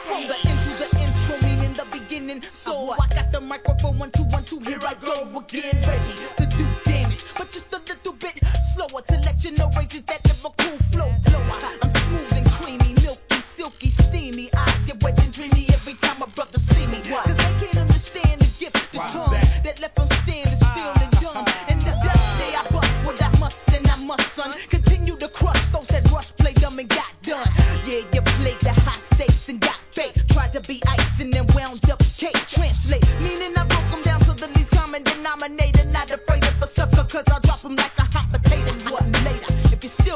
From the end to the intro, meaning the beginning. So I got the microphone 1 2 1 2. Here I go again, ready to do damage, but just a little bit slower to let you know ranges that lyrical flow. I'm smooth and creamy, milky, silky, steamy. Eyes get wet and dreamy every time my brother see me. Cause they can't understand the gift, the tongue that left them standing still and dumb. And the dust day I bust what I must and I must, son. Continue to crush those that rush, play dumb and got done. Yeah, you played the high stakes and got baked. Tried to be ice and then wound up cake. Translate, meaning I broke them down to the least common denominator. Not afraid of a sucker, cause I'll drop them like a hot potato. What later? If you still